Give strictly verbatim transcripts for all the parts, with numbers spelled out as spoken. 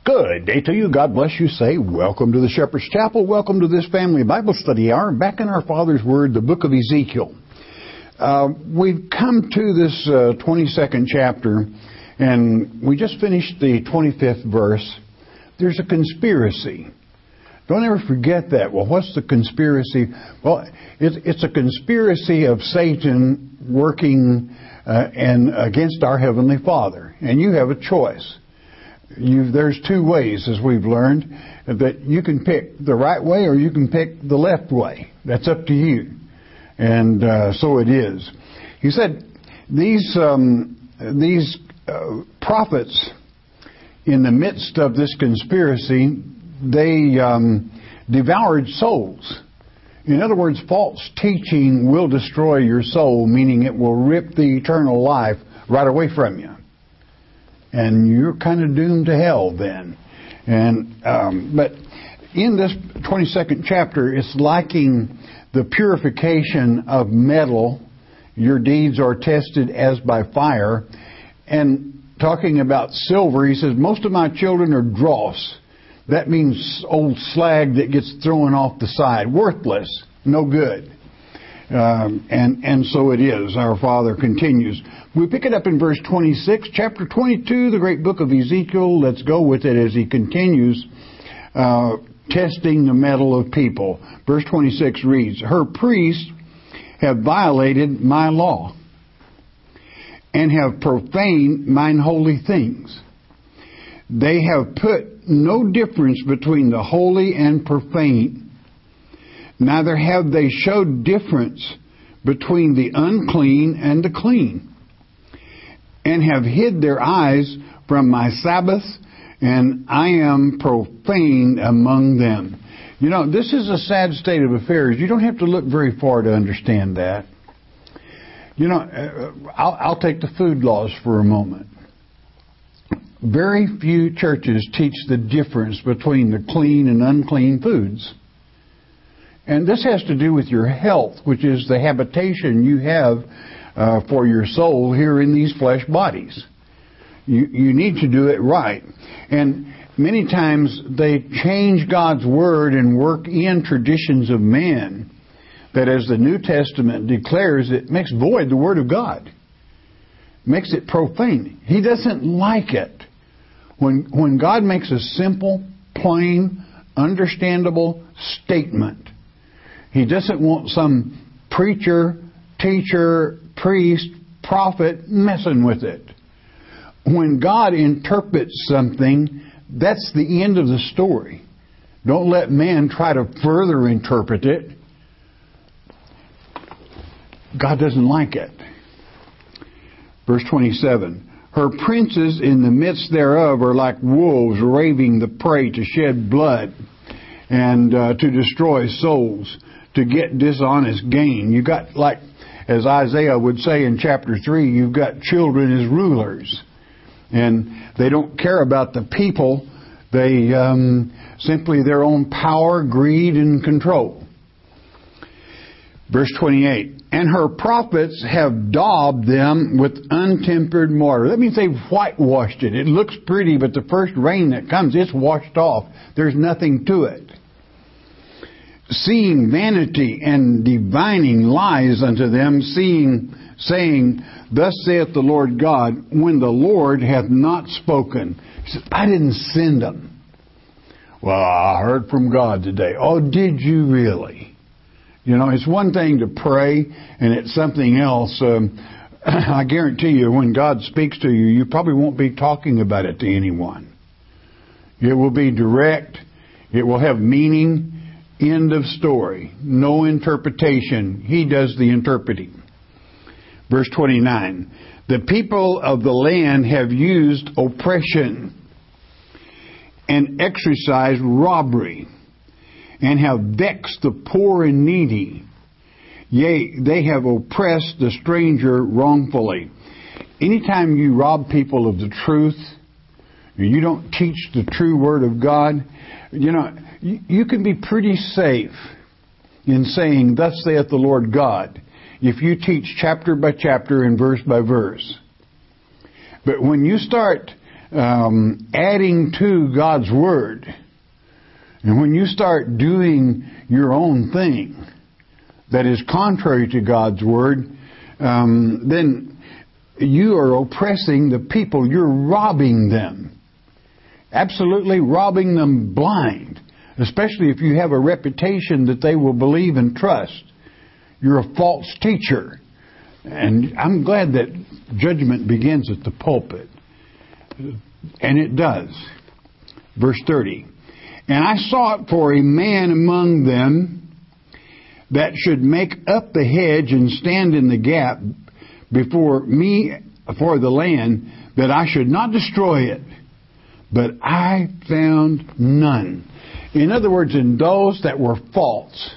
Good day to you. God bless you. Say, welcome to the Shepherd's Chapel. Welcome to this family Bible study hour. Back in our Father's Word, the book of Ezekiel. Uh, we've come to this uh, twenty-second chapter, and we just finished the twenty-fifth verse. There's a conspiracy. Don't ever forget that. Well, what's the conspiracy? Well, it's, it's a conspiracy of Satan working uh, and against our Heavenly Father. And you have a choice. You, there's two ways, as we've learned, that you can pick the right way or you can pick the left way. That's up to you. And uh, so it is. He said these um, these uh, prophets, in the midst of this conspiracy, they um, devoured souls. In other words, false teaching will destroy your soul, meaning it will rip the eternal life right away from you. And you're kind of doomed to hell then. And um, but in this twenty-second chapter, it's liking the purification of metal. Your deeds are tested as by fire. And talking about silver, he says, most of my children are dross. That means old slag that gets thrown off the side. Worthless. No good. Um, and, and so it is. Our Father continues. We pick it up in verse twenty-six, chapter twenty-two, the great book of Ezekiel. Let's go with it as he continues uh, testing the metal of people. Verse twenty-six reads, her priests have violated my law and have profaned mine holy things. They have put no difference between the holy and profane. Neither have they showed difference between the unclean and the clean, and have hid their eyes from my Sabbaths, and I am profane among them. You know, this is a sad state of affairs. You don't have to look very far to understand that. You know, I'll, I'll take the food laws for a moment. Very few churches teach the difference between the clean and unclean foods. And this has to do with your health, which is the habitation you have uh, for your soul here in these flesh bodies. You, you need to do it right. And many times they change God's Word and work in traditions of man that, as the New Testament declares, it makes void the Word of God. Makes it profane. He doesn't like it. When, when God makes a simple, plain, understandable statement, He doesn't want some preacher, teacher, priest, prophet messing with it. When God interprets something, that's the end of the story. Don't let man try to further interpret it. God doesn't like it. Verse twenty-seven. Her princes in the midst thereof are like wolves raving the prey to shed blood and uh, to destroy souls, to get dishonest gain. You got, like, as Isaiah would say in chapter three, you've got children as rulers. And they don't care about the people. They um, simply their own power, greed, and control. Verse twenty-eight. And her prophets have daubed them with untempered mortar. That means they've whitewashed it. It looks pretty, but the first rain that comes, it's washed off. There's nothing to it. Seeing vanity and divining lies unto them, seeing, saying, thus saith the Lord God, when the Lord hath not spoken. He says, I didn't send them. Well, I heard from God today. Oh, did you really? You know, it's one thing to pray, and it's something else. Um, I guarantee you, when God speaks to you, you probably won't be talking about it to anyone. It will be direct. It will have meaning. End of story. No interpretation. He does the interpreting. Verse twenty-nine. The people of the land have used oppression and exercised robbery, and have vexed the poor and needy. Yea, they have oppressed the stranger wrongfully. Anytime you rob people of the truth, you don't teach the true Word of God, you know, you, you can be pretty safe in saying, thus saith the Lord God, if you teach chapter by chapter and verse by verse. But when you start um, adding to God's Word, and when you start doing your own thing that is contrary to God's Word, um, then you are oppressing the people. You're robbing them. Absolutely robbing them blind. Especially if you have a reputation that they will believe and trust. You're a false teacher. And I'm glad that judgment begins at the pulpit. And it does. Verse thirty. And I sought for a man among them that should make up the hedge and stand in the gap before me for the land, that I should not destroy it. But I found none. In other words, in those that were false,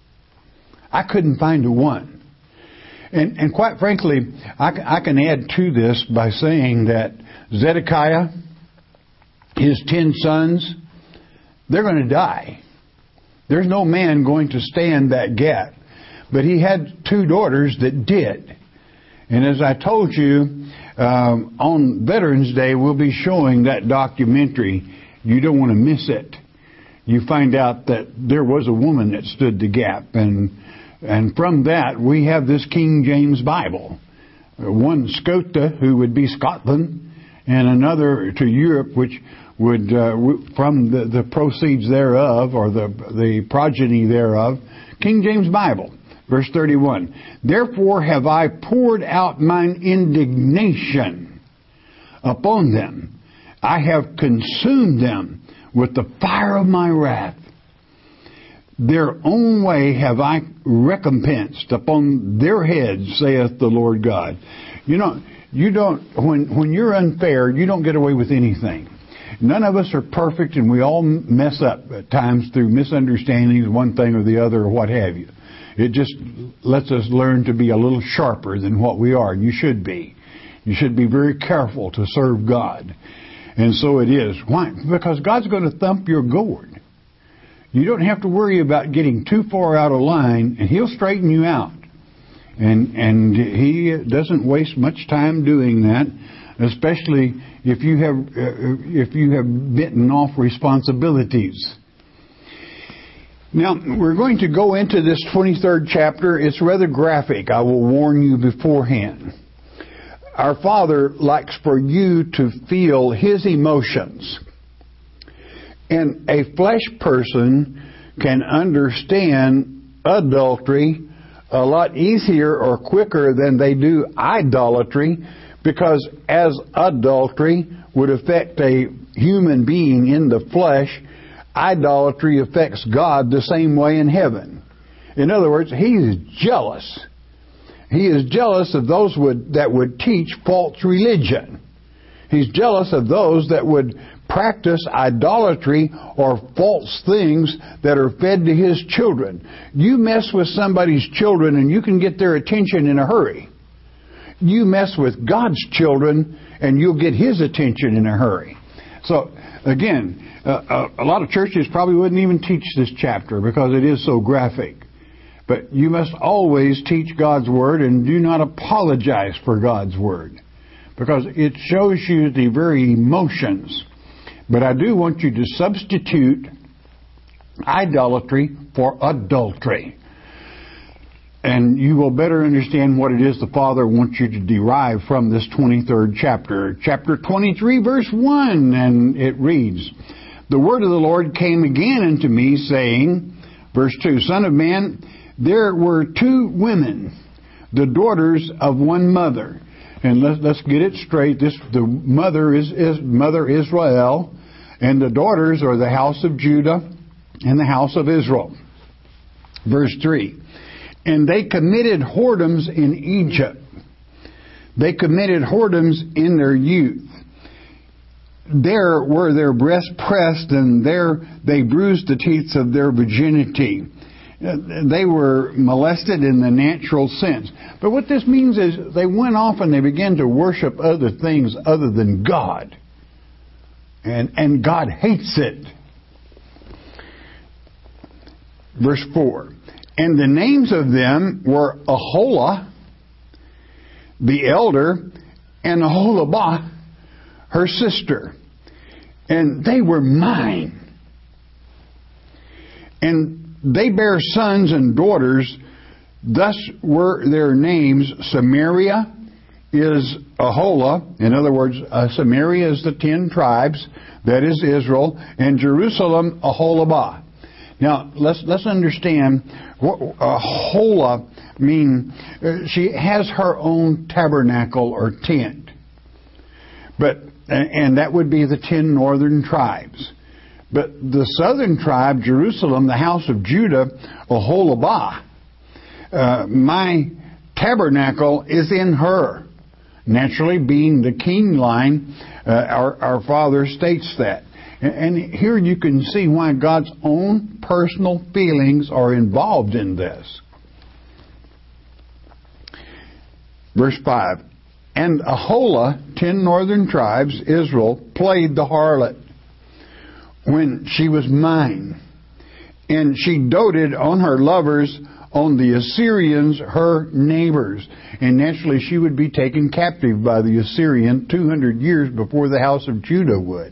I couldn't find a one. And, and quite frankly, I, I can add to this by saying that Zedekiah, his ten sons, they're going to die. There's no man going to stand that gap. But he had two daughters that did. And as I told you, um, on Veterans Day, we'll be showing that documentary. You don't want to miss it. You find out that there was a woman that stood the gap. And and from that, we have this King James Bible. One Scotia, who would be Scotland, and another to Europe, which would, uh, from the, the proceeds thereof, or the, the progeny thereof, King James Bible. Verse thirty-one, therefore have I poured out mine indignation upon them. I have consumed them with the fire of my wrath. Their own way have I recompensed upon their heads, saith the Lord God. You know, you don't, when, when you're unfair, you don't get away with anything. None of us are perfect, and we all mess up at times through misunderstandings, one thing or the other, or what have you. It just lets us learn to be a little sharper than what we are. You should be. You should be very careful to serve God. And so it is. Why? Because God's going to thump your gourd. You don't have to worry about getting too far out of line, and He'll straighten you out. And and He doesn't waste much time doing that, especially if you have uh, if you have bitten off responsibilities. Now, we're going to go into this twenty-third chapter. It's rather graphic. I will warn you beforehand. Our Father likes for you to feel His emotions. And a flesh person can understand adultery a lot easier or quicker than they do idolatry, because as adultery would affect a human being in the flesh, idolatry affects God the same way in heaven. In other words, He is jealous. He is jealous of those would, that would teach false religion. He's jealous of those that would practice idolatry or false things that are fed to His children. You mess with somebody's children and you can get their attention in a hurry. You mess with God's children and you'll get His attention in a hurry. So, again, uh, a lot of churches probably wouldn't even teach this chapter because it is so graphic. But you must always teach God's Word, and do not apologize for God's Word, because it shows you the very emotions. But I do want you to substitute idolatry for adultery. And you will better understand what it is the Father wants you to derive from this twenty-third chapter. Chapter twenty-three, verse one, and it reads, the word of the Lord came again unto me, saying, verse two, Son of man, there were two women, the daughters of one mother. And let's, let's get it straight. This the mother is, is Mother Israel, and the daughters are the house of Judah and the house of Israel. Verse three. And they committed whoredoms in Egypt. They committed whoredoms in their youth. There were their breasts pressed, and there they bruised the teeth of their virginity. They were molested in the natural sense. But what this means is they went off and they began to worship other things other than God. And, and God hates it. Verse four. And the names of them were Aholah, the elder, and Aholabah, her sister, and they were mine. And they bear sons and daughters. Thus were their names. Samaria is Aholah. In other words, uh, Samaria is the ten tribes. That is Israel. And Jerusalem, Aholabah. Now, let's let's understand what Aholah mean. Uh, she has her own tabernacle or tent. But and that would be the ten northern tribes. But the southern tribe, Jerusalem, the house of Judah, Aholabah, uh, my tabernacle is in her. Naturally, being the king line, uh, our, our Father states that. And, and here you can see why God's own personal feelings are involved in this. Verse five. And Aholah, ten northern tribes, Israel, played the harlot when she was mine. And she doted on her lovers, on the Assyrians, her neighbors. And naturally she would be taken captive by the Assyrian two hundred years before the house of Judah would.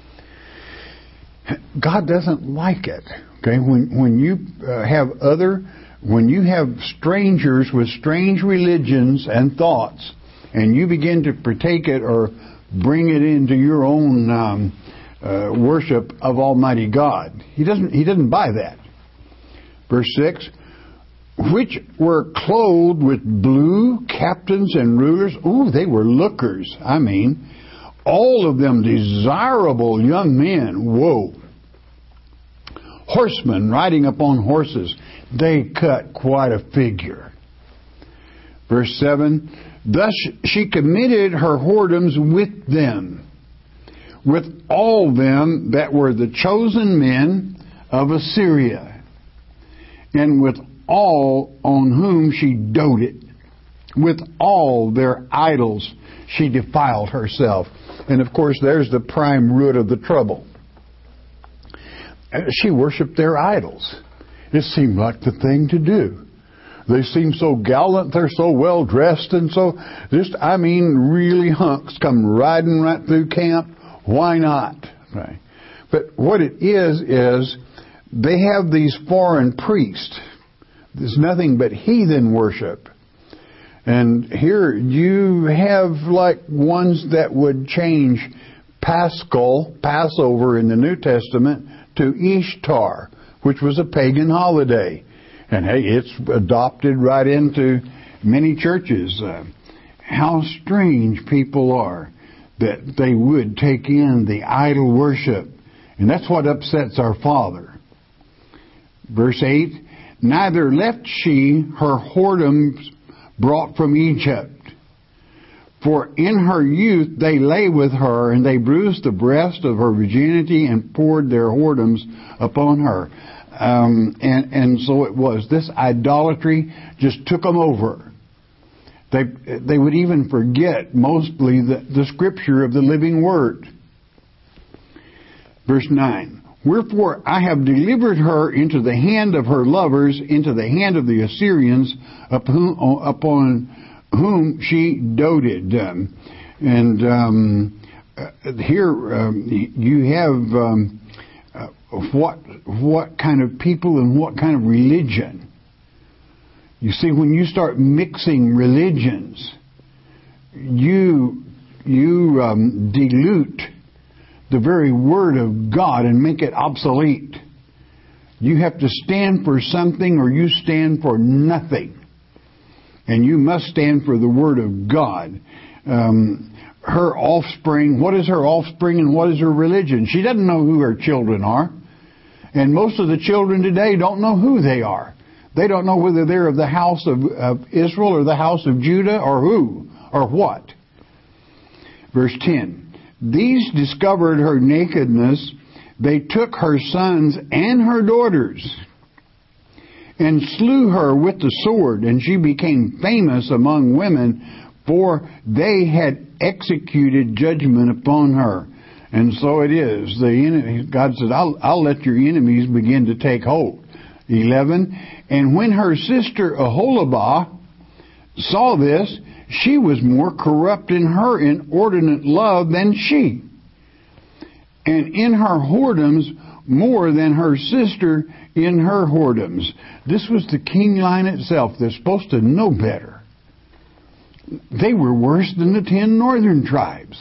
God doesn't like it. Okay, when when you uh, have other, when you have strangers with strange religions and thoughts, and you begin to partake it or bring it into your own um, uh, worship of Almighty God, He doesn't. He doesn't buy that. Verse six, which were clothed with blue, captains and rulers. Ooh, they were lookers. I mean, all of them desirable young men. Whoa. Horsemen riding upon horses. They cut quite a figure. Verse seven, thus she committed her whoredoms with them, with all them that were the chosen men of Assyria, and with all on whom she doted. With all their idols she defiled herself. And of course there's the prime root of the trouble. She worshipped their idols. It seemed like the thing to do. They seem so gallant, they're so well dressed, and so just, I mean, really hunks come riding right through camp. Why not? Right. But what it is, is they have these foreign priests. There's nothing but heathen worship. And here you have like ones that would change Paschal, Passover in the New Testament, to Ishtar, which was a pagan holiday. And hey, it's adopted right into many churches. Uh, how strange people are that they would take in the idol worship. And that's what upsets our Father. Verse eight, neither left she her whoredoms brought from Egypt. For in her youth they lay with her, and they bruised the breast of her virginity and poured their whoredoms upon her. Um, and, and so it was. This idolatry just took them over. They, they would even forget mostly the, the scripture of the living word. Verse nine. Wherefore I have delivered her into the hand of her lovers, into the hand of the Assyrians, upon whom she doted. Um, and um, uh, here um, you have um, uh, what what kind of people and what kind of religion. You see, when you start mixing religions, you you um, dilute the very word of God and make it obsolete. You have to stand for something or you stand for nothing. And you must stand for the word of God. Um, her offspring, what is her offspring and what is her religion? She doesn't know who her children are. And most of the children today don't know who they are. They don't know whether they're of the house of, of Israel or the house of Judah or who or what. Verse ten. These discovered her nakedness. They took her sons and her daughters and slew her with the sword, and she became famous among women, for they had executed judgment upon her. And so it is. The enemy, God said, I'll, I'll let your enemies begin to take hold. eleven. And when her sister Aholabah saw this, she was more corrupt in her inordinate love than she, and in her whoredoms more than her sister in her whoredoms. This was the king line itself. They're supposed to know better. They were worse than the ten northern tribes.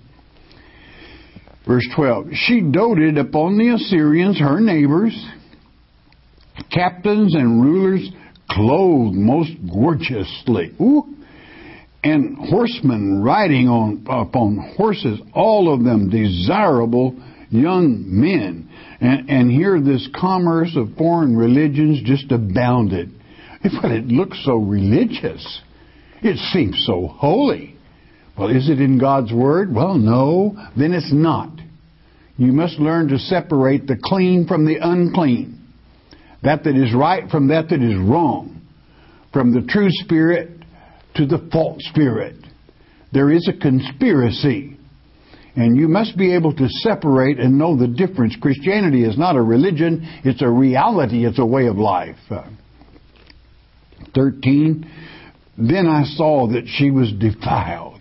Verse twelve, she doted upon the Assyrians, her neighbors, captains and rulers clothed most gorgeously. Ooh. And horsemen riding on upon horses, all of them desirable young men. And, and here this commerce of foreign religions just abounded. But it looks so religious. It seems so holy. Well, is it in God's Word? Well, no. Then it's not. You must learn to separate the clean from the unclean. That that is right from that that is wrong. From the true spirit to the false spirit. There is a conspiracy. And you must be able to separate and know the difference. Christianity is not a religion. It's a reality. It's a way of life. Uh, thirteen. Then I saw that she was defiled.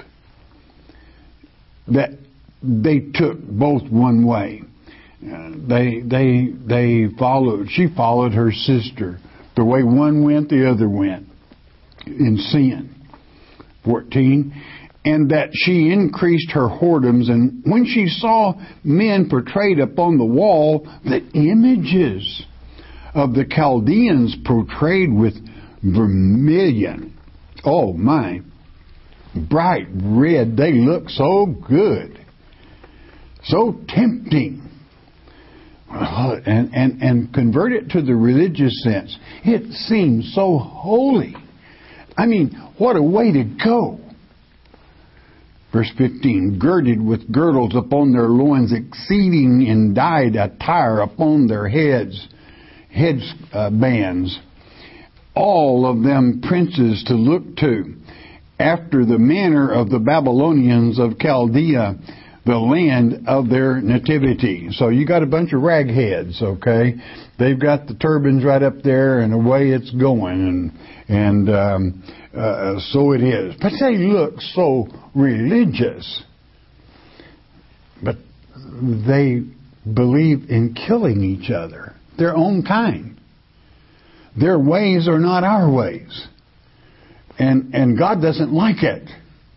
That they took both one way. Uh, they they they followed. She followed her sister. The way one went, the other went in sin. fourteen. And that she increased her whoredoms, and when she saw men portrayed upon the wall, the images of the Chaldeans portrayed with vermilion. Oh my, bright red, they look so good, so tempting. And, and, and convert it to the religious sense. It seems so holy. I mean, what a way to go. Verse fifteen, girded with girdles upon their loins, exceeding in dyed attire upon their heads, head uh, bands. All of them princes to look to, after the manner of the Babylonians of Chaldea, the land of their nativity. So you got a bunch of ragheads, okay? They've got the turbans right up there, and away it's going, and and um, uh, so it is. But they look so religious. But they believe in killing each other, their own kind. Their ways are not our ways, and and God doesn't like it.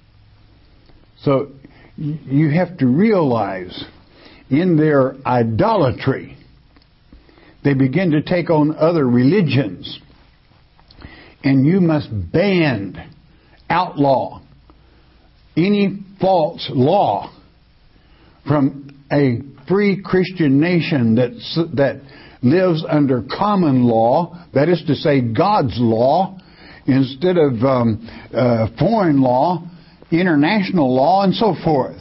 So you have to realize, in their idolatry, they begin to take on other religions. And you must ban, outlaw, any false law from a free Christian nation that, that lives under common law, that is to say God's law, instead of um, uh, foreign law, international law, and so forth.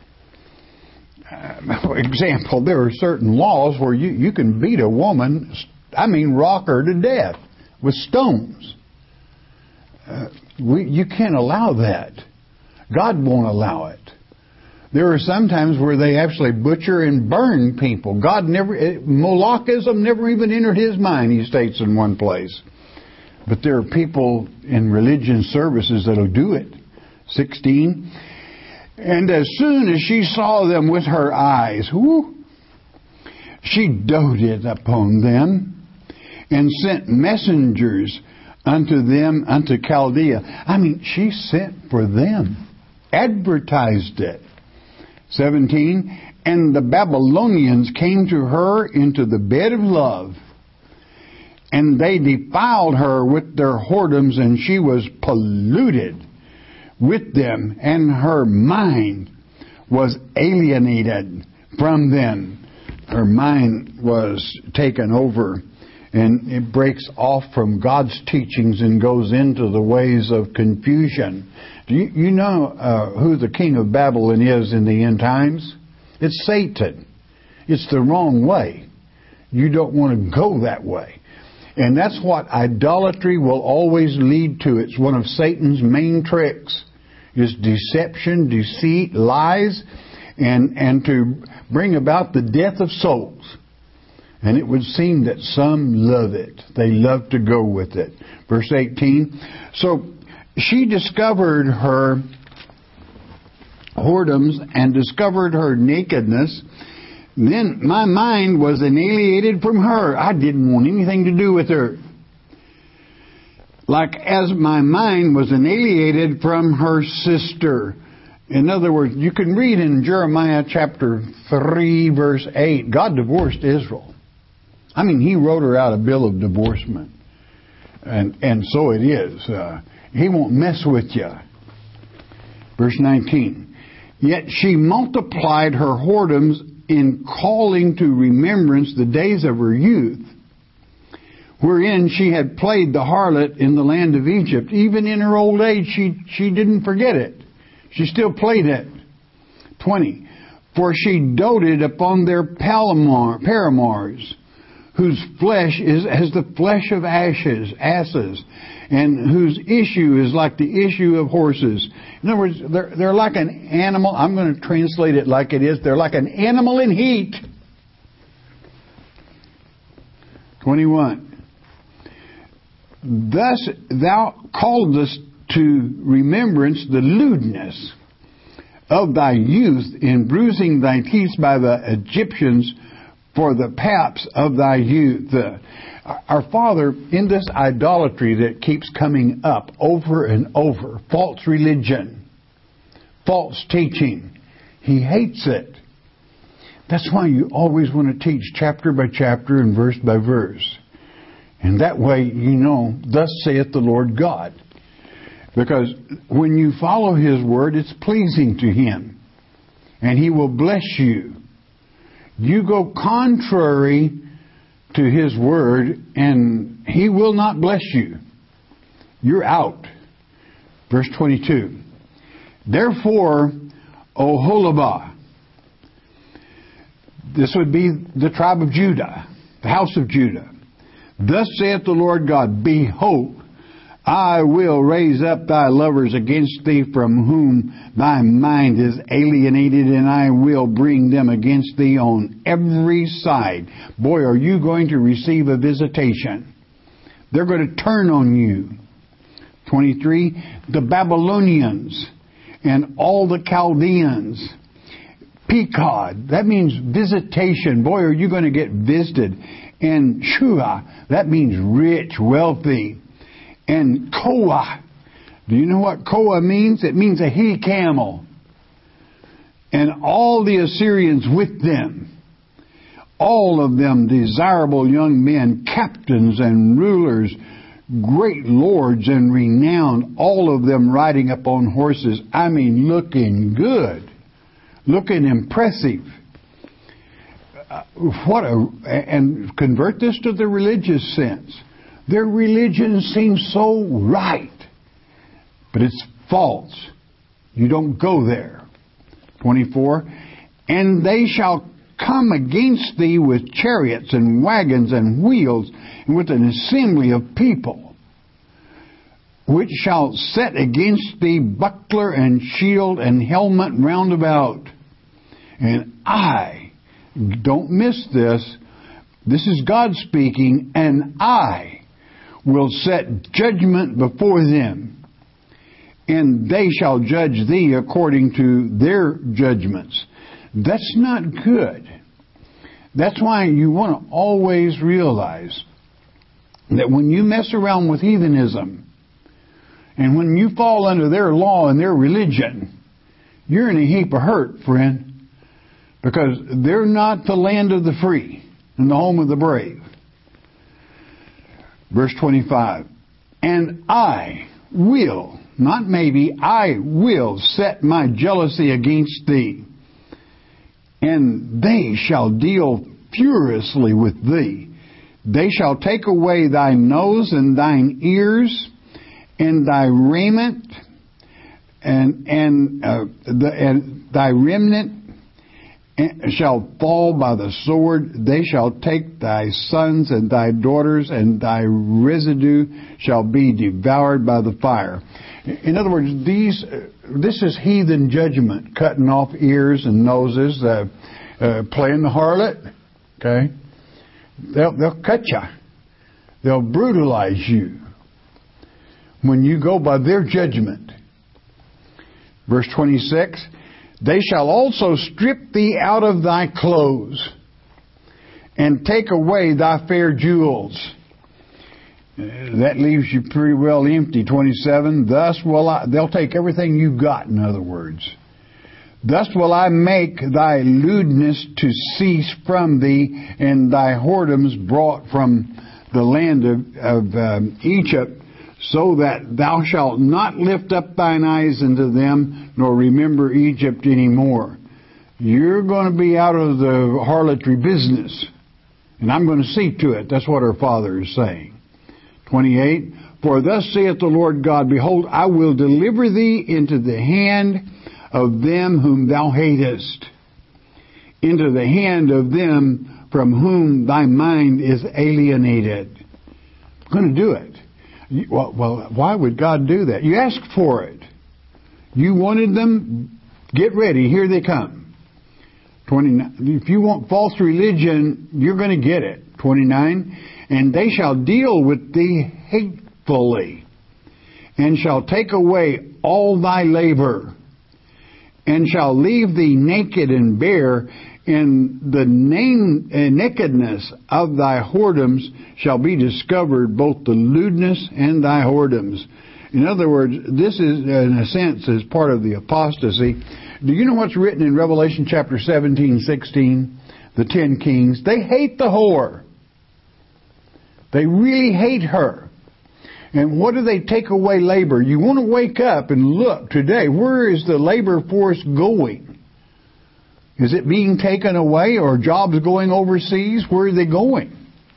Uh, for example, there are certain laws where you, you can beat a woman, I mean rock her to death with stones. Uh, we, you can't allow that. God won't allow it. There are some times where they actually butcher and burn people. God never, Molochism never even entered his mind, he states in one place. But there are people in religion services that'll do it. sixteen. And as soon as she saw them with her eyes, whoo, she doted upon them and sent messengers unto them, unto Chaldea. I mean, she sent for them, advertised it. seventeen. And the Babylonians came to her into the bed of love, and they defiled her with their whoredoms, and she was polluted with them, and her mind was alienated from them. Her mind was taken over, and it breaks off from God's teachings and goes into the ways of confusion. Do you, you know uh, who the king of Babylon is in the end times? It's Satan. It's the wrong way. You don't want to go that way. And that's what idolatry will always lead to. It's one of Satan's main tricks. Is deception, deceit, lies, and and to bring about the death of souls. And it would seem that some love it. They love to go with it. Verse eighteen. So she discovered her whoredoms and discovered her nakedness. Then my mind was alienated from her. I didn't want anything to do with her. Like as my mind was alienated from her sister. In other words, you can read in Jeremiah chapter three, verse eight, God divorced Israel. I mean, He wrote her out a bill of divorcement. And and so it is. Uh, he won't mess with you. Verse nineteen. Yet she multiplied her whoredoms in calling to remembrance the days of her youth, wherein she had played the harlot in the land of Egypt. Even in her old age, she, she didn't forget it. She still played it. twenty. For she doted upon their palomar, paramours, whose flesh is as the flesh of ashes, asses, and whose issue is like the issue of horses. In other words, they're, they're like an animal. I'm going to translate it like it is. They're like an animal in heat. twenty-one. Thus thou calledst to remembrance the lewdness of thy youth in bruising thy teeth by the Egyptians for the paps of thy youth. Uh, our Father, in this idolatry that keeps coming up over and over, false religion, false teaching, He hates it. That's why you always want to teach chapter by chapter and verse by verse. And that way you know, thus saith the Lord God. Because when you follow His word, it's pleasing to Him. And He will bless you. You go contrary to His word, and He will not bless you. You're out. Verse twenty-two. Therefore, Oholibah, this would be the tribe of Judah, the house of Judah. Thus saith the Lord God, behold, I will raise up thy lovers against thee, from whom thy mind is alienated, and I will bring them against thee on every side. Boy, are you going to receive a visitation. They're going to turn on you. twenty-three. The Babylonians and all the Chaldeans. Pekod, that means visitation. Boy, are you going to get visited. And Shua, that means rich, wealthy. And Koah, do you know what Koah means? It means a he camel. And all the Assyrians with them, all of them desirable young men, captains and rulers, great lords and renowned, all of them riding upon horses. I mean, looking good, looking impressive. Uh, what a, and convert this to the religious sense. Their religion seems so right, but it's false. You don't go there. twenty-four. And they shall come against thee with chariots and wagons and wheels, and with an assembly of people, which shall set against thee buckler and shield and helmet round about. And I, don't miss this, this is God speaking, and I will set judgment before them, and they shall judge thee according to their judgments. That's not good. That's why you want to always realize that when you mess around with heathenism, and when you fall under their law and their religion, you're in a heap of hurt, friend, because they're not the land of the free and the home of the brave. Verse twenty-five. And I will, not maybe, I will set my jealousy against thee, and they shall deal furiously with thee. They shall take away thy nose and thine ears, and thy raiment, and and, uh, the, and thy remnant shall fall by the sword. They shall take thy sons and thy daughters, and thy residue shall be devoured by the fire. In other words, these uh, this is heathen judgment, cutting off ears and noses, uh, uh, playing the harlot. Okay, they'll they'll cut you, they'll brutalize you. when you go by their judgment. Verse twenty-six, they shall also strip thee out of thy clothes, and take away thy fair jewels. That leaves you pretty well empty. twenty-seven, thus will I, they'll take everything you've got, in other words. Thus will I make thy lewdness to cease from thee, and thy whoredoms brought from the land of, of um, Egypt, so that thou shalt not lift up thine eyes into them, nor remember Egypt any more. You're going to be out of the harlotry business, and I'm going to see to it. That's what our Father is saying. twenty-eight, for thus saith the Lord God, behold, I will deliver thee into the hand of them whom thou hatest, into the hand of them from whom thy mind is alienated. I'm going to do it. You, well, well, why would God do that? You asked for it. You wanted them. Get ready. Here they come. twenty-nine. If you want false religion, you're going to get it. twenty-nine. And they shall deal with thee hatefully, and shall take away all thy labor, and shall leave thee naked and bare, and the name, uh, nakedness of thy whoredoms shall be discovered, both the lewdness and thy whoredoms. In other words, this is, in a sense, is part of the apostasy. Do you know what's written in Revelation chapter seventeen, sixteen? The ten kings. They hate the whore. They really hate her. And what do they take away labor? You want to wake up and look today. Where is the labor force going? Is it being taken away, or jobs going overseas? Where are they going?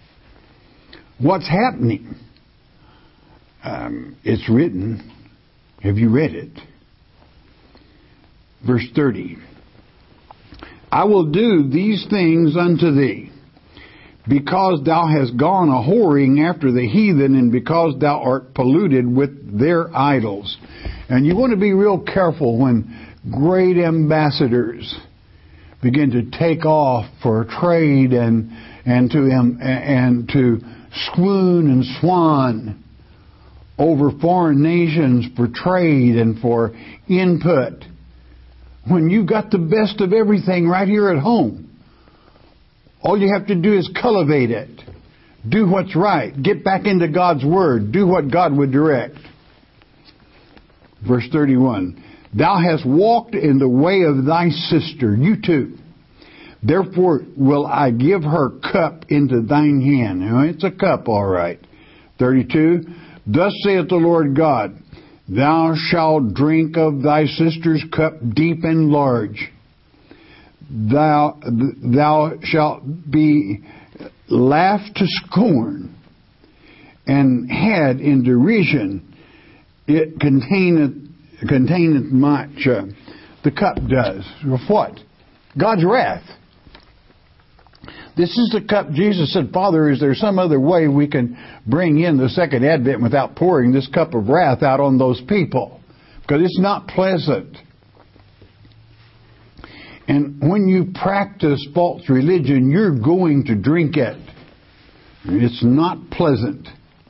What's happening? Um, it's written. Have you read it? Verse thirty. I will do these things unto thee, because thou hast gone a whoring after the heathen, and because thou art polluted with their idols. And you want to be real careful when great ambassadors begin to take off for trade and and to um, and to swoon and swan over foreign nations for trade and for input, when you've got the best of everything right here at home. All you have to do is cultivate it. Do what's right. Get back into God's Word. Do what God would direct. Verse thirty-one. Thou hast walked in the way of thy sister, you too. Therefore will I give her cup into thine hand. Now, it's a cup, all right. thirty-two. Thus saith the Lord God, thou shalt drink of thy sister's cup deep and large. Thou, thou shalt be laughed to scorn and had in derision. It containeth, containeth much. Uh, the cup does. What? God's wrath. This is the cup. Jesus said, Father, is there some other way we can bring in the second advent without pouring this cup of wrath out on those people? Because it's not pleasant. And when you practice false religion, you're going to drink it. It's not pleasant.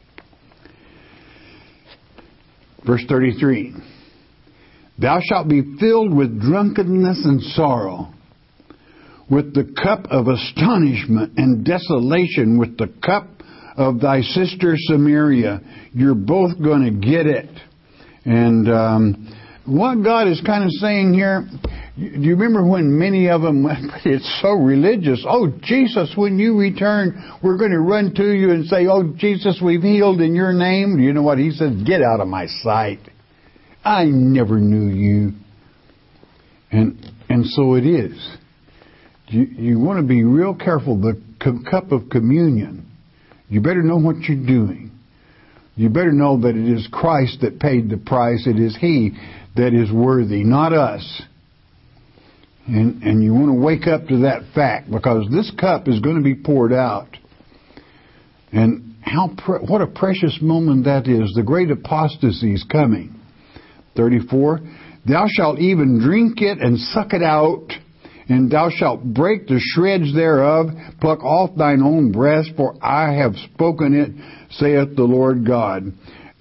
Verse thirty-three. Thou shalt be filled with drunkenness and sorrow, with the cup of astonishment and desolation, with the cup of thy sister Samaria. You're both going to get it. And um, what God is kind of saying here, do you remember when many of them, it's so religious, oh, Jesus, when you return, we're going to run to you and say, oh, Jesus, we've healed in your name. You know what he said? Get out of my sight. I never knew you. And and so it is. You, you want to be real careful. The cup of communion, you better know what you're doing. You better know that it is Christ that paid the price. It is He that is worthy, not us. And and you want to wake up to that fact, because this cup is going to be poured out. And how pre- what a precious moment that is. The great apostasy is coming. thirty-four. Thou shalt even drink it and suck it out, and thou shalt break the shreds thereof, pluck off thine own breast, for I have spoken it, saith the Lord God.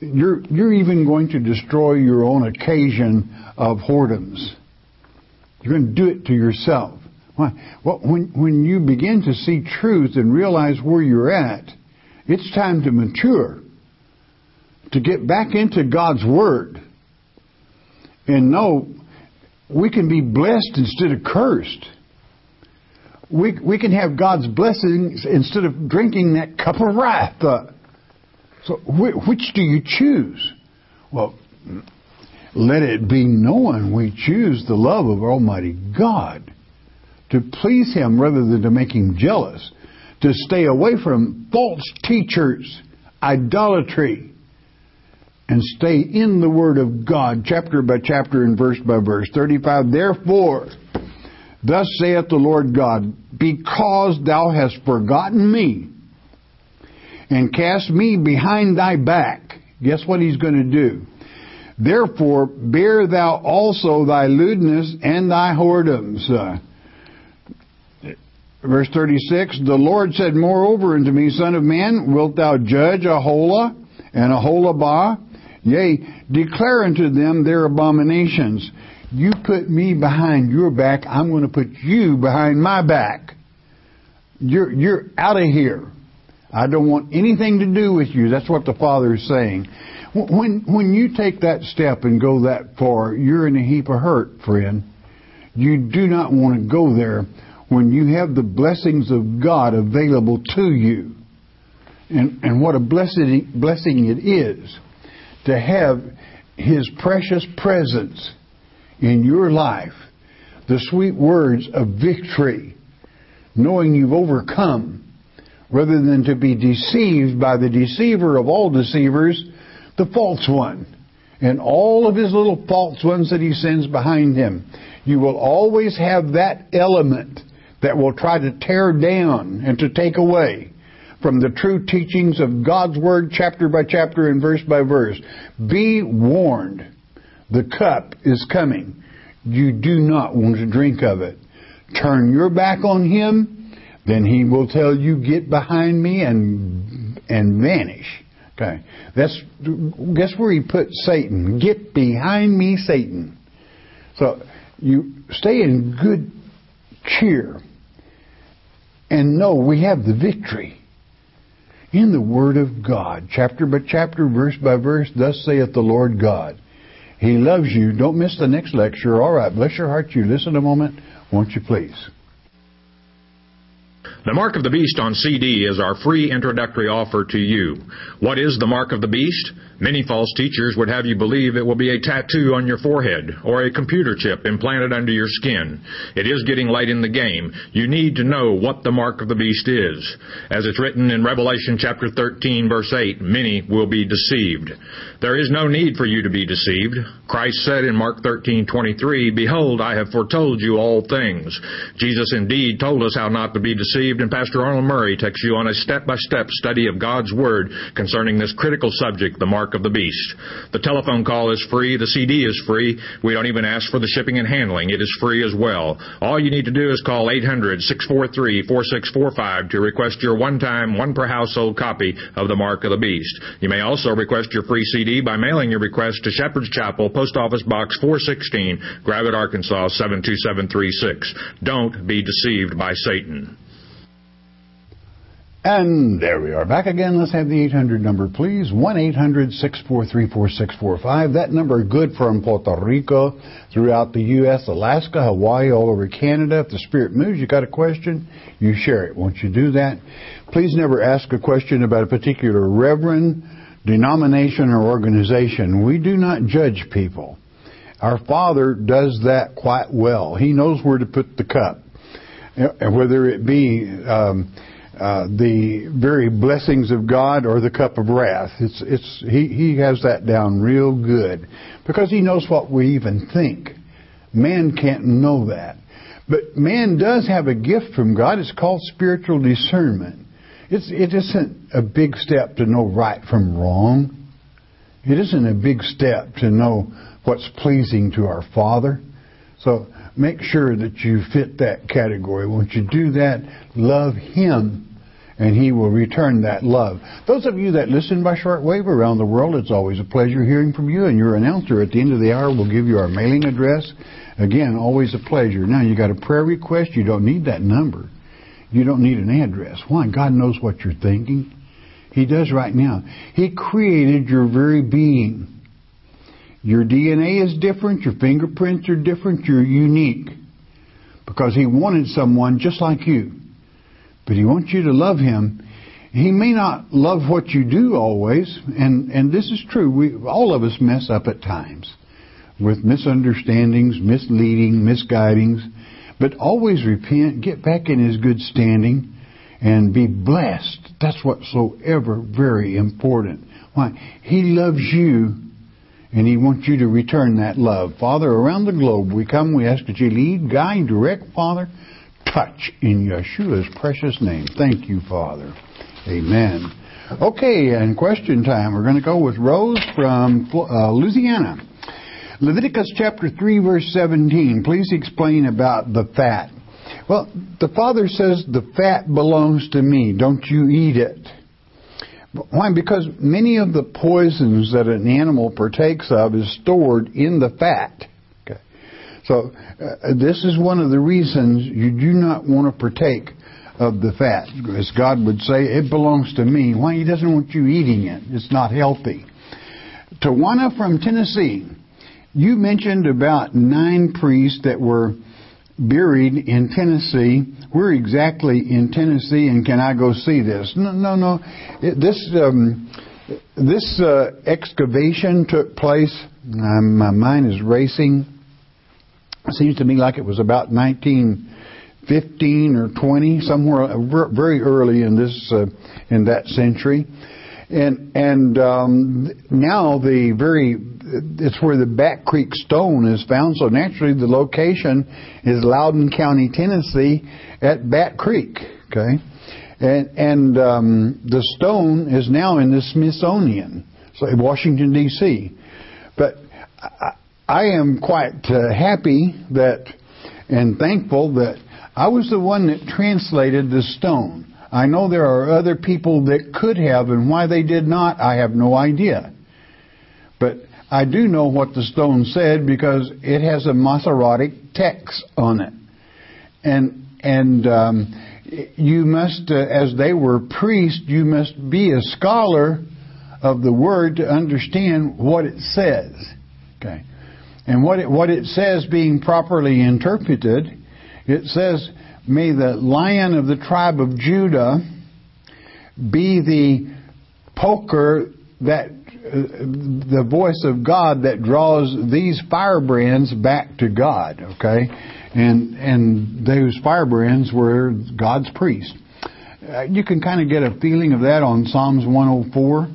you're you're even going to destroy your own occasion of whoredoms. You're going to do it to yourself. Why? Well, when when you begin to see truth and realize where you're at, it's time to mature, to get back into God's Word, and know we can be blessed instead of cursed. We we can have God's blessings instead of drinking that cup of wrath. Uh, so wh- which do you choose? Well, let it be known we choose the love of Almighty God, to please Him rather than to make Him jealous, to stay away from false teachers, idolatry, and stay in the Word of God, chapter by chapter and verse by verse. thirty-five, therefore, thus saith the Lord God, because thou hast forgotten me, and cast me behind thy back. Guess what He's going to do? Therefore, bear thou also thy lewdness and thy whoredoms. Uh, verse thirty-six, the Lord said moreover unto me, Son of man, wilt thou judge Aholah and Aholabah? Yea, declare unto them their abominations. You put me behind your back, I'm going to put you behind my back. You're, you're out of here. I don't want anything to do with you. That's what the Father is saying. When, when you take that step and go that far, you're in a heap of hurt, friend. You do not want to go there when you have the blessings of God available to you. And, and what a blessing, blessing it is to have His precious presence in your life. The sweet words of victory, knowing you've overcome, rather than to be deceived by the deceiver of all deceivers, the false one, and all of his little false ones that he sends behind him. You will always have that element that will try to tear down and to take away from the true teachings of God's Word, chapter by chapter and verse by verse. Be warned. The cup is coming. You do not want to drink of it. Turn your back on Him, then He will tell you, get behind me and and vanish. Okay, that's guess where He put Satan. Get behind me, Satan. So you stay in good cheer and know we have the victory in the Word of God, chapter by chapter, verse by verse. Thus saith the Lord God. He loves you. Don't miss the next lecture. All right, bless your heart. You listen a moment, won't you please? The Mark of the Beast on C D is our free introductory offer to you. What is the Mark of the Beast? Many false teachers would have you believe it will be a tattoo on your forehead or a computer chip implanted under your skin. It is getting late in the game. You need to know what the Mark of the Beast is. As it's written in Revelation chapter thirteen, verse eight, many will be deceived. There is no need for you to be deceived. Christ said in Mark thirteen twenty-three, Behold, I have foretold you all things. Jesus indeed told us how not to be deceived, and Pastor Arnold Murray takes you on a step-by-step study of God's Word concerning this critical subject, the Mark of the Beast. The telephone call is free. The C D is free. We don't even ask for the shipping and handling. It is free as well. All you need to do is call eight hundred, six four three, four six four five to request your one-time, one-per-household copy of the Mark of the Beast. You may also request your free C D by mailing your request to Shepherd's Chapel, Post Office Box four sixteen, Gravette, Arkansas seven two seven three six. Don't be deceived by Satan. And there we are, back again. Let's have the eight hundred number, please. one eight hundred, six four three, four six four five. That number good from Puerto Rico, throughout the U S, Alaska, Hawaii, all over Canada. If the Spirit moves, you got a question, you share it. Won't you do that? Please never ask a question about a particular reverend, denomination, or organization. We do not judge people. Our Father does that quite well. He knows where to put the cup. And whether it be um, Uh, the very blessings of God or the cup of wrath. It's it's he, he has that down real good because He knows what we even think. Man can't know that. But man does have a gift from God. It's called spiritual discernment. It's, it isn't a big step to know right from wrong. It isn't a big step to know what's pleasing to our Father. So make sure that you fit that category. Once you do that, love Him and He will return that love. Those of you that listen by shortwave around the world, it's always a pleasure hearing from you, and your announcer at the end of the hour will give you our mailing address. Again, always a pleasure. Now, you got a prayer request, you don't need that number. You don't need an address. Why? God knows what you're thinking. He does right now. He created your very being. Your D N A is different, your fingerprints are different, you're unique. Because He wanted someone just like you. But He wants you to love Him. He may not love what you do always, and, and this is true. We, all of us mess up at times with misunderstandings, misleading, misguidings. But always repent, get back in His good standing, and be blessed. That's what's so ever very important. Why? He loves you, and He wants you to return that love. Father, around the globe we come, we ask that You lead, guide, direct, Father. Touch in Yeshua's precious name. Thank You, Father. Amen. Okay, and question time. We're going to go with Rose from uh, Louisiana. Leviticus chapter three, verse seventeen. Please explain about the fat. Well, the Father says the fat belongs to Me. Don't you eat it. Why? Because many of the poisons that an animal partakes of is stored in the fat. Okay. So uh, this is one of the reasons you do not want to partake of the fat. As God would say, it belongs to Me. Why? He doesn't want you eating it. It's not healthy. Tawana from Tennessee. You mentioned about nine priests that were buried in Tennessee. Where exactly in Tennessee, and can I go see this? No, no, no. It, this um, this uh, excavation took place. Um, my mind is racing. It seems to me like it was about nineteen fifteen or twenty, somewhere very early in this uh, in that century. And and um, now the very it's where the Bat Creek stone is found. So naturally, the location is Loudoun County, Tennessee, at Bat Creek. Okay, and and um, the stone is now in the Smithsonian, so in Washington D C But I, I am quite uh, happy that and thankful that I was the one that translated the stone. I know there are other people that could have, and why they did not, I have no idea. But I do know what the stone said because it has a Masoretic text on it. And and um, you must, uh, as they were priests, you must be a scholar of the Word to understand what it says. Okay. And what it, what it says being properly interpreted, it says, may the Lion of the tribe of Judah be the poker that uh, the voice of God that draws these firebrands back to God. Okay, and and those firebrands were God's priests. Uh, you can kind of get a feeling of that on Psalms one oh four.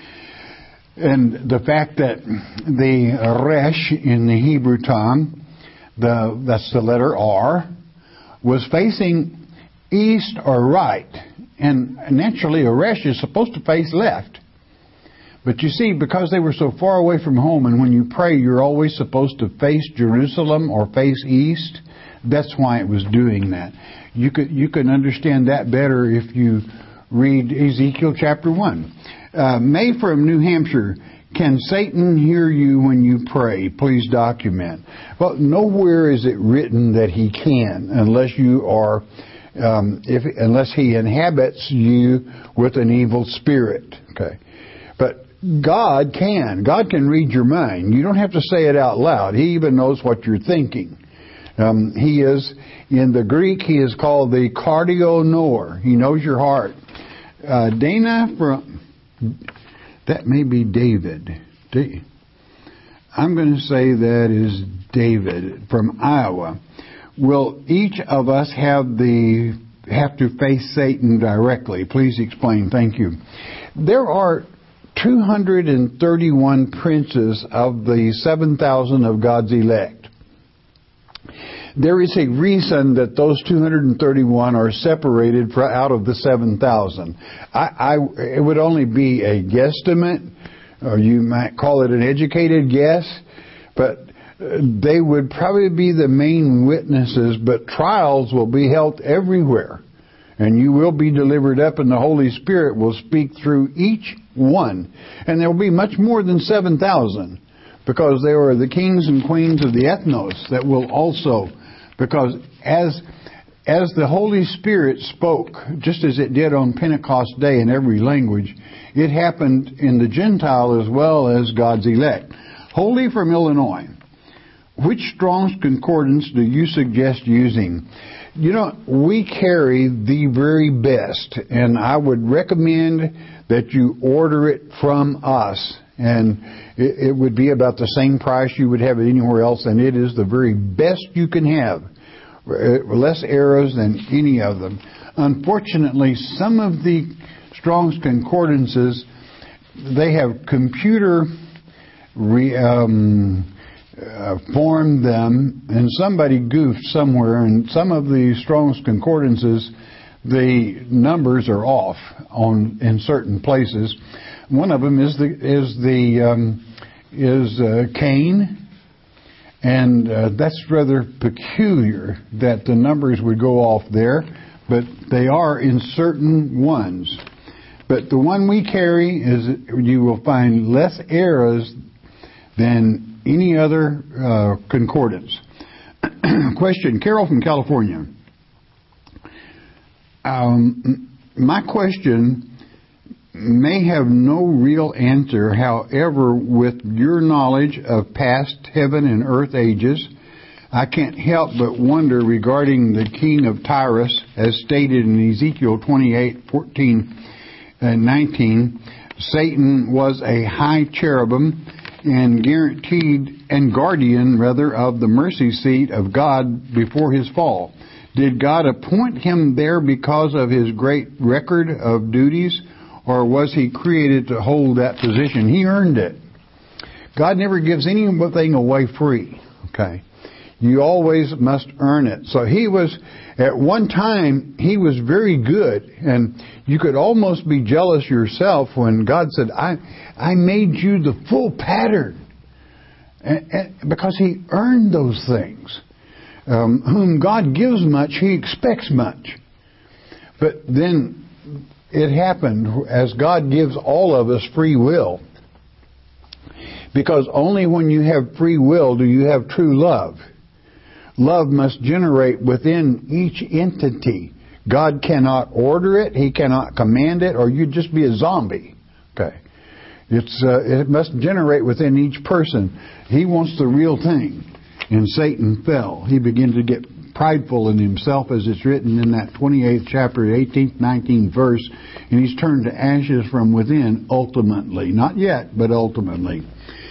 And the fact that the Resh in the Hebrew tongue, the that's the letter R, was facing east or right. And naturally, a Resh is supposed to face left. But you see, because they were so far away from home, and when you pray, you're always supposed to face Jerusalem or face east, that's why it was doing that. You could you can understand that better if you read Ezekiel chapter one. Uh, May from New Hampshire. Can Satan hear you when you pray? Please document. Well, nowhere is it written that he can, unless you are, um, if unless he inhabits you with an evil spirit. Okay, but God can. God can read your mind. You don't have to say it out loud. He even knows what you're thinking. Um, he is in the Greek. He is called the cardio knower. He knows your heart. Uh, Dana from. That may be David. I'm going to say that is David from Iowa. Will each of us have the have to face Satan directly? Please explain. Thank you. There are two hundred thirty-one princes of the seven thousand of God's elect. There is a reason that those two hundred thirty-one are separated for, out of the seven thousand. I, I, it would only be a guesstimate, or you might call it an educated guess, but they would probably be the main witnesses, but trials will be held everywhere. And you will be delivered up, and the Holy Spirit will speak through each one. And there will be much more than seven thousand, because there are the kings and queens of the ethnos that will also, because as as the Holy Spirit spoke, just as it did on Pentecost Day in every language, it happened in the Gentile as well as God's elect. Holy from Illinois, which Strong's Concordance do you suggest using? You know, we carry the very best, and I would recommend that you order it from us. And it, it would be about the same price you would have it anywhere else, and it is the very best you can have. Less errors than any of them. Unfortunately, some of the Strong's Concordances, they have computer re, um, uh, formed them, and somebody goofed somewhere, and some of the Strong's Concordances, the numbers are off on in certain places. One of them is the is the um, is uh, Cain. And uh, that's rather peculiar that the numbers would go off there, but they are in certain ones. But the one we carry is, you will find less errors than any other uh, concordance. Question, Carol from California. Um, my question may have no real answer. However, with your knowledge of past heaven and earth ages, I can't help but wonder regarding the king of Tyrus, as stated in Ezekiel twenty-eight, fourteen, and nineteen. Satan was a high cherubim and guaranteed and guardian, rather, of the mercy seat of God before his fall. Did God appoint him there because of his great record of duties? Or was he created to hold that position? He earned it. God never gives anything away free. Okay. You always must earn it. So he was, at one time, he was very good. And you could almost be jealous yourself when God said, I I made you the full pattern. And, and, because he earned those things. Um, whom God gives much, he expects much. But then it happened as God gives all of us free will. Because only when you have free will do you have true love. Love must generate within each entity. God cannot order it, he cannot command it, or you'd just be a zombie. Okay. It's uh, it must generate within each person. He wants the real thing. And Satan fell. He began to get prideful in himself, as it's written in that twenty-eighth chapter, eighteenth, nineteenth verse, and he's turned to ashes from within ultimately. Not yet, but ultimately.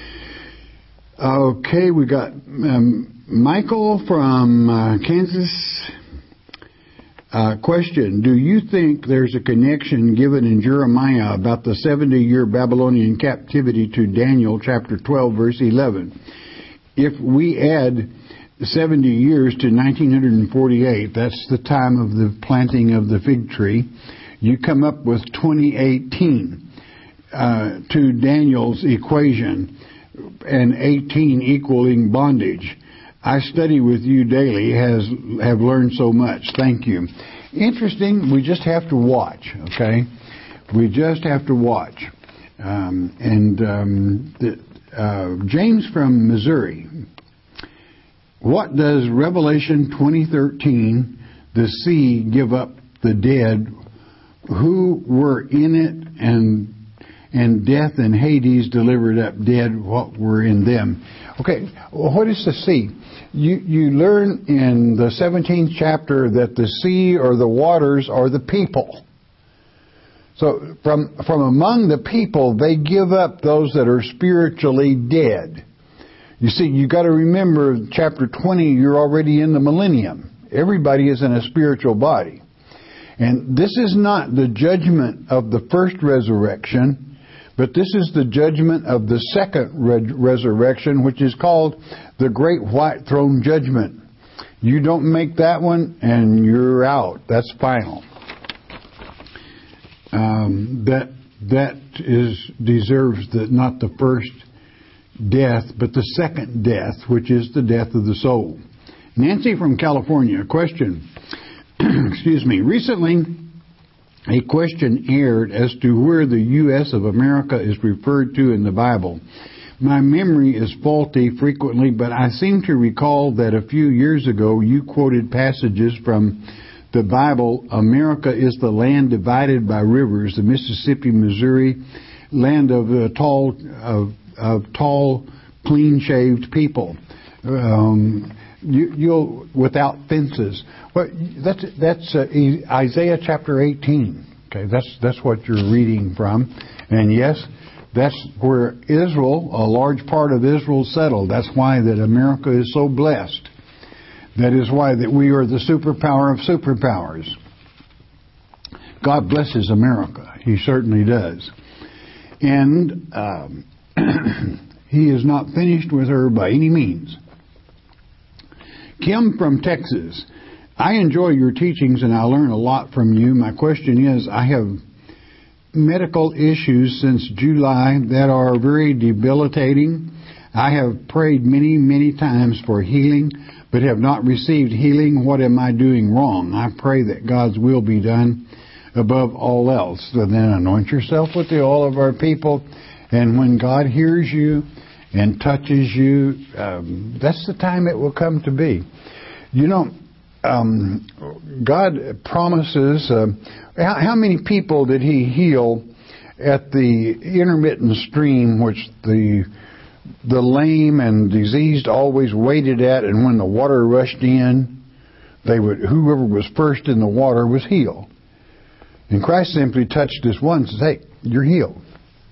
Okay, we got um, Michael from uh, Kansas. Uh, question, do you think there's a connection given in Jeremiah about the seventy-year Babylonian captivity to Daniel chapter twelve, verse eleven? If we add seventy years to nineteen forty-eight, that's the time of the planting of the fig tree, you come up with twenty eighteen uh, to Daniel's equation, and eighteen equaling bondage. I study with you daily, has have learned so much. Thank you. Interesting, we just have to watch, okay? We just have to watch. Um, and um, the, uh, James from Missouri. What does Revelation twenty thirteen, the sea give up the dead who were in it, and and death and Hades delivered up dead what were in them? Okay, well, what is the sea? You you learn in the seventeenth chapter that the sea or the waters are the people. So from from among the people, they give up those that are spiritually dead. You see, you got to remember, chapter twenty, you're already in the millennium. Everybody is in a spiritual body. And this is not the judgment of the first resurrection, but this is the judgment of the second re- resurrection, which is called the Great White Throne Judgment. You don't make that one, and you're out. That's final. Um, that that is deserves the, not the first death, but the second death, which is the death of the soul. Nancy from California, question. Excuse me. Recently, a question aired as to where the U S of America is referred to in the Bible. My memory is faulty frequently, but I seem to recall that a few years ago you quoted passages from the Bible. America is the land divided by rivers, the Mississippi, Missouri, land of uh, tall, of, of tall, clean-shaved people, um, you, you'll without fences. Well, that's that's uh, Isaiah chapter eighteen. Okay, that's that's what you're reading from, and yes, that's where Israel, a large part of Israel, settled. That's why that America is so blessed. That is why that we are the superpower of superpowers. God blesses America. He certainly does. And um, He is not finished with her by any means. Kim from Texas. I enjoy your teachings and I learn a lot from you. My question is, I have medical issues since July that are very debilitating. I have prayed many, many times for healing, but have not received healing. What am I doing wrong? I pray that God's will be done above all else. So then anoint yourself with the oil of our people, and when God hears you and touches you, um, that's the time it will come to be. You know, um, God promises. Uh, how, how many people did He heal at the intermittent stream, which the the lame and diseased always waited at, and when the water rushed in, they would whoever was first in the water was healed. And Christ simply touched us once and said, "Hey, you're healed."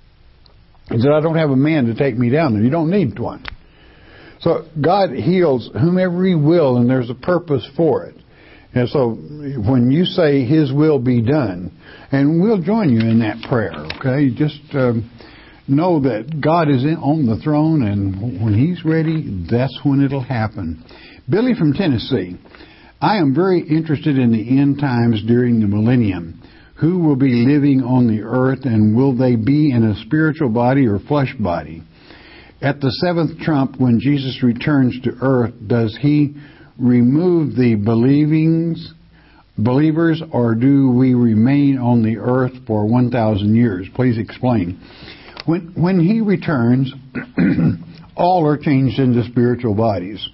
He said, "I don't have a man to take me down there. You don't need one." So God heals whomever He will, and there's a purpose for it. And so when you say His will be done, and we'll join you in that prayer, okay? Just um, know that God is in, on the throne, and when He's ready, that's when it'll happen. Billy from Tennessee. I am very interested in the end times during the millennium. Who will be living on the earth, and will they be in a spiritual body or flesh body? At the seventh trump, when Jesus returns to earth, does He remove the believings, believers, or do we remain on the earth for one thousand years? Please explain. When, when He returns, all are changed into spiritual bodies.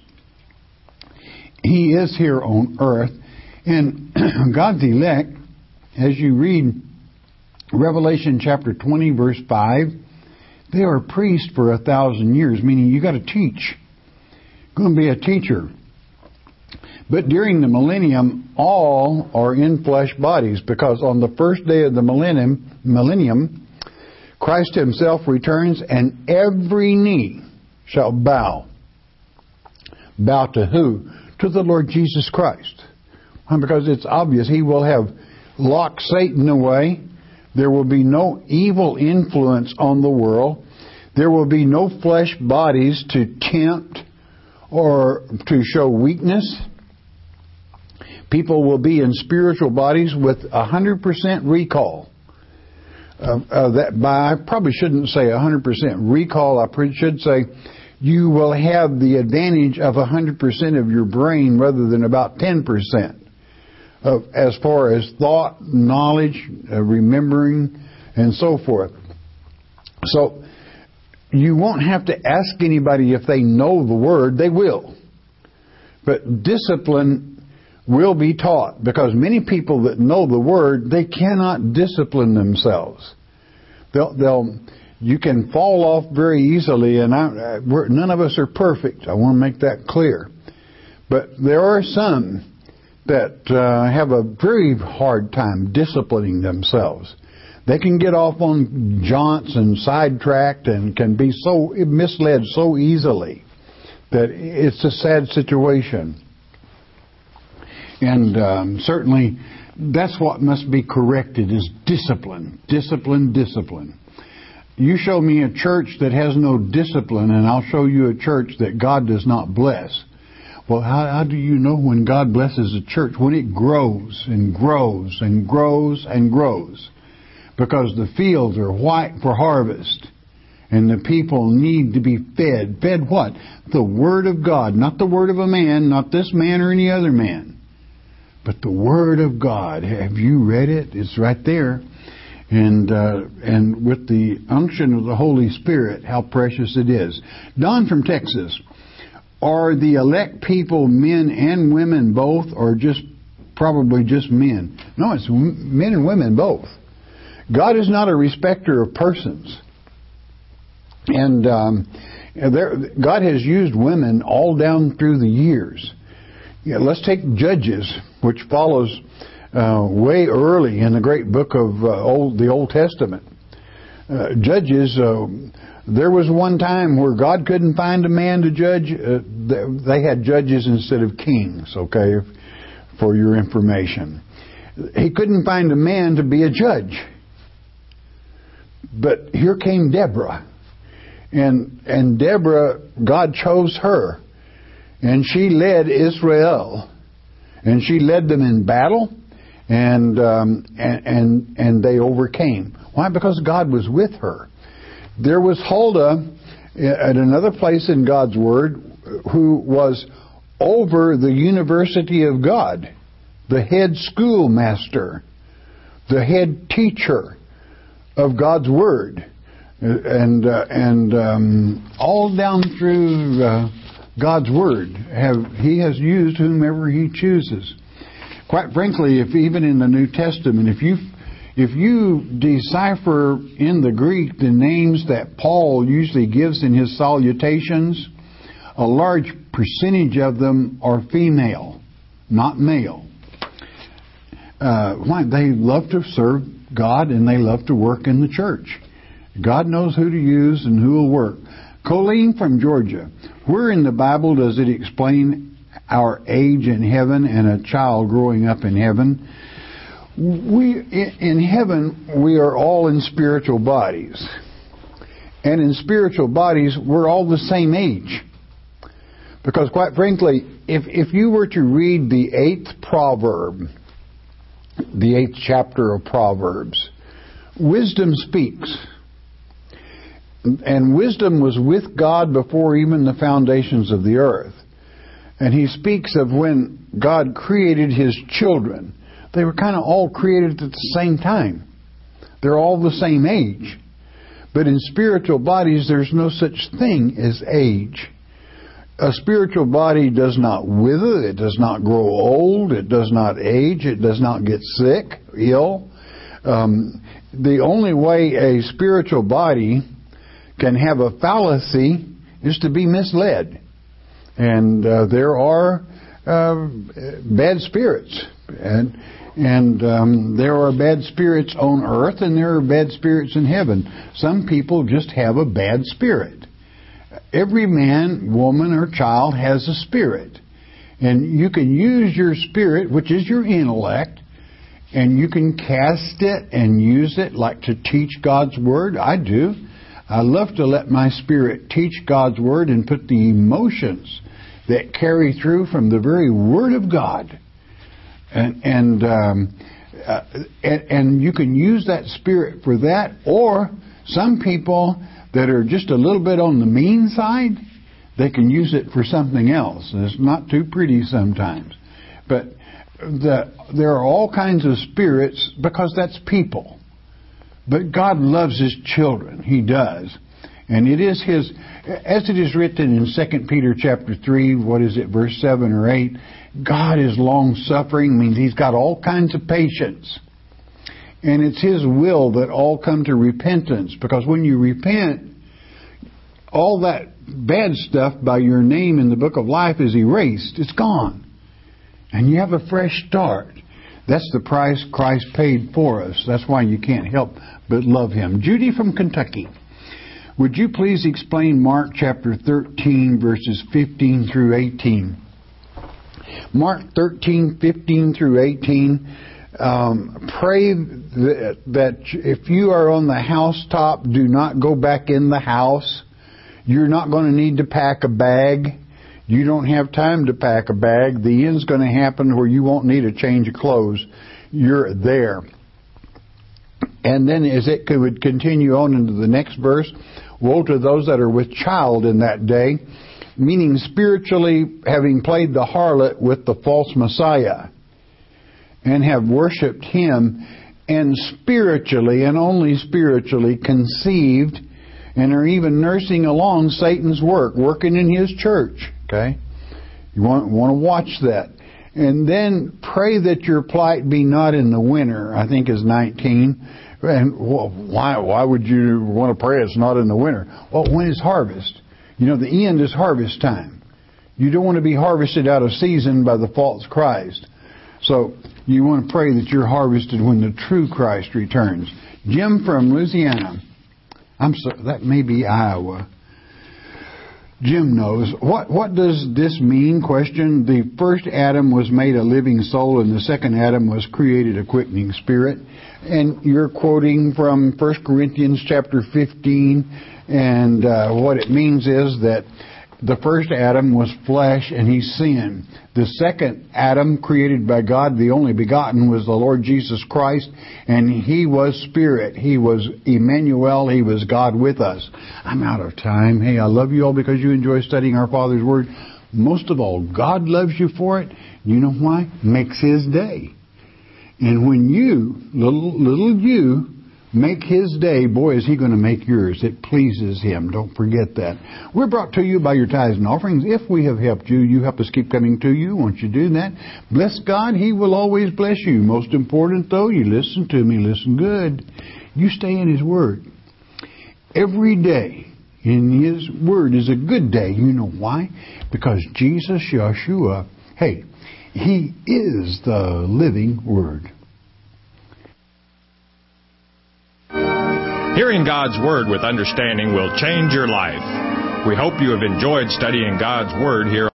He is here on earth, and God's elect, as you read Revelation chapter twenty, verse five, they are priests for a thousand years, meaning you got to teach. Going to be a teacher. But during the millennium, all are in flesh bodies, because on the first day of the millennium, millennium, Christ Himself returns, and every knee shall bow. Bow to who? To the Lord Jesus Christ. Because it's obvious He will have locked Satan away. There will be no evil influence on the world. There will be no flesh bodies to tempt or to show weakness. People will be in spiritual bodies with one hundred percent recall. Uh, uh, that by, I probably shouldn't say one hundred percent recall. I should say you will have the advantage of one hundred percent of your brain rather than about ten percent. Uh, as far as thought, knowledge, uh, remembering, and so forth. So you won't have to ask anybody if they know the Word. They will. But discipline will be taught, because many people that know the Word, they cannot discipline themselves. They'll, they'll you can fall off very easily, and I, we're, none of us are perfect. I want to make that clear. But there are some that uh, have a very hard time disciplining themselves. They can get off on jaunts and sidetracked and can be so misled so easily that it's a sad situation. And um, certainly that's what must be corrected, is discipline, discipline, discipline. You show me a church that has no discipline, and I'll show you a church that God does not bless. Well, how, how do you know when God blesses a church? When it grows and grows and grows and grows. Because the fields are white for harvest. And the people need to be fed. Fed what? The Word of God. Not the word of a man, not this man or any other man. But the Word of God, have you read it? It's right there. And uh, and with the unction of the Holy Spirit, how precious it is. Don from Texas, are the elect people men and women both, or just probably just men? No, it's men and women both. God is not a respecter of persons. And um, there, God has used women all down through the years. Yeah, let's take Judges, which follows uh, way early in the great book of uh, old, the Old Testament. Uh, Judges, uh, there was one time where God couldn't find a man to judge. Uh, they had judges instead of kings, okay, for your information. He couldn't find a man to be a judge. But here came Deborah. And, and Deborah, God chose her. And she led Israel, and she led them in battle, and um, and, and and they overcame. Why? Because God was with her. There was Huldah at another place in God's Word who was over the University of God, the head schoolmaster, the head teacher of God's Word, and uh, and um, all down through Uh, God's Word, have He has used whomever He chooses. Quite frankly, if even in the New Testament, if you if you decipher in the Greek the names that Paul usually gives in his salutations, a large percentage of them are female, not male. Uh, why? They love to serve God and they love to work in the church. God knows who to use and who will work. Colleen from Georgia, where in the Bible does it explain our age in heaven and a child growing up in heaven? We in heaven, we are all in spiritual bodies. And in spiritual bodies, we're all the same age. Because quite frankly, if, if you were to read the eighth proverb, the eighth chapter of Proverbs, wisdom speaks. And wisdom was with God before even the foundations of the earth. And he speaks of when God created His children. They were kind of all created at the same time. They're all the same age. But in spiritual bodies, there's no such thing as age. A spiritual body does not wither. It does not grow old. It does not age. It does not get sick, ill. Um, the only way a spiritual body can have a fallacy is to be misled. And uh, there are uh, bad spirits. And and um, there are bad spirits on earth and there are bad spirits in heaven. Some people just have a bad spirit. Every man, woman, or child has a spirit. And you can use your spirit, which is your intellect, and you can cast it and use it like to teach God's Word. I do. I love to let my spirit teach God's Word and put the emotions that carry through from the very Word of God. And and, um, uh, and and you can use that spirit for that. Or some people that are just a little bit on the mean side, they can use it for something else. And it's not too pretty sometimes. But the, there are all kinds of spirits because that's people. But God loves His children. He does. And it is His, as it is written in Second Peter chapter three, what is it, verse seven or eight, God is long-suffering, means He's got all kinds of patience. And it's His will that all come to repentance. Because when you repent, all that bad stuff by your name in the book of life is erased. It's gone. And you have a fresh start. That's the price Christ paid for us. That's why you can't help but love Him. Judy from Kentucky, would you please explain Mark chapter thirteen, verses fifteen through eighteen? Mark thirteen, fifteen through eighteen. Um, pray that, that if you are on the housetop, do not go back in the house. You're not going to need to pack a bag. You don't have time to pack a bag. The end's going to happen where you won't need a change of clothes. You're there. And then as it would continue on into the next verse, woe to those that are with child in that day, meaning spiritually having played the harlot with the false Messiah. and have worshipped Him, and spiritually, and only spiritually, conceived and are even nursing along Satan's work, working in his church. Okay? You want, want to watch that. And then pray that your plight be not in the winter, I think is nineteen. And why, why would you want to pray it's not in the winter? Well, when is harvest? You know, the end is harvest time. You don't want to be harvested out of season by the false Christ. So you want to pray that you're harvested when the true Christ returns. Jim from Louisiana. I'm so, that may be Iowa. Jim knows. What what does this mean? Question. The first Adam was made a living soul, and the second Adam was created a quickening spirit. And you're quoting from First Corinthians chapter fifteen, and uh, what it means is that the first Adam was flesh, and he sinned. The second Adam, created by God, the only begotten, was the Lord Jesus Christ, and He was Spirit. He was Emmanuel. He was God with us. I'm out of time. Hey, I love you all because you enjoy studying our Father's Word. Most of all, God loves you for it. You know why? Makes His day. And when you, little little you, make His day, boy, is He going to make yours. It pleases Him. Don't forget that. We're brought to you by your tithes and offerings. If we have helped you, you help us keep coming to you. Once you do that, bless God. He will always bless you. Most important, though, you listen to me. Listen good. You stay in His Word. Every day in His Word is a good day. You know why? Because Jesus, Yeshua, hey, He is the living Word. Hearing God's Word with understanding will change your life. We hope you have enjoyed studying God's Word here.